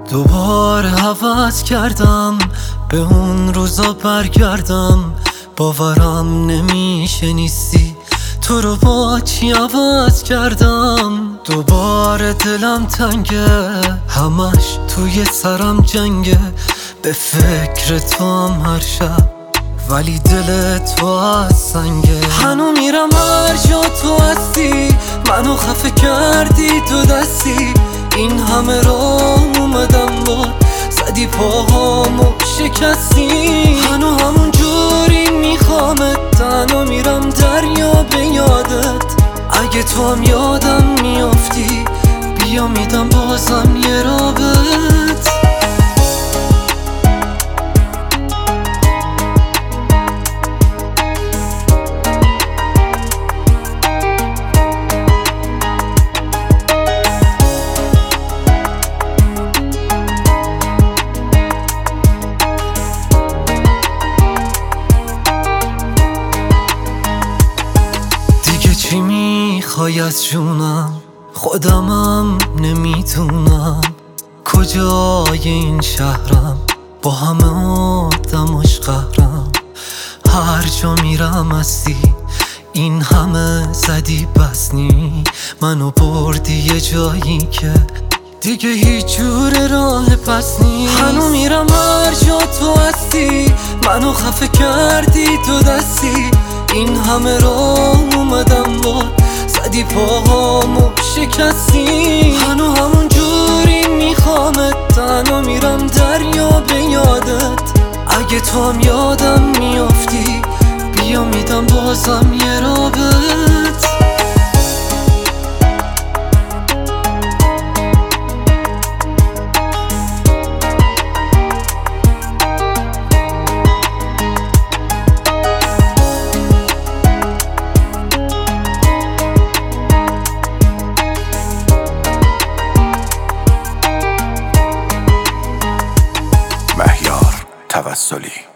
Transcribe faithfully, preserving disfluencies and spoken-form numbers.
دوباره عوض کردم، به اون روزا برگردم. باورم نمیشه نیستی، تو رو با چی عوض کردم. دوباره دلم تنگه، همش توی سرم جنگه. به فکر تو هم هر شب، ولی دل تو از سنگه. هنو میرم هر جا تو هستی، منو خفه کردی تو دستی. این همه راه اومدم با زدی پاهامو شکستی. هنو همون جوری میخوامت، تنها میرم دریا به یادت. اگه تو هم یادم میافتی، بیا میدم بازم یه رابط. چی میخوای از جونم؟ خودمم نمیدونم کجای این شهرم، با همه آدماش قهرم. هر جا میرم هستی، این همه زدی بس نی. منو بردی یه جایی که دیگه هیچ جور راه پس نیست. هنو میرم هر جا تو هستی، منو خفه کردی تو دستی. این همه راه اومدم با زدی پاهامو شکستی. هنو همون جوری میخوامت، تنها میرم دریا به یادت. اگه تو هم یادم میافتی، بیا میدم بازم یه رابط. مهیار توسلی.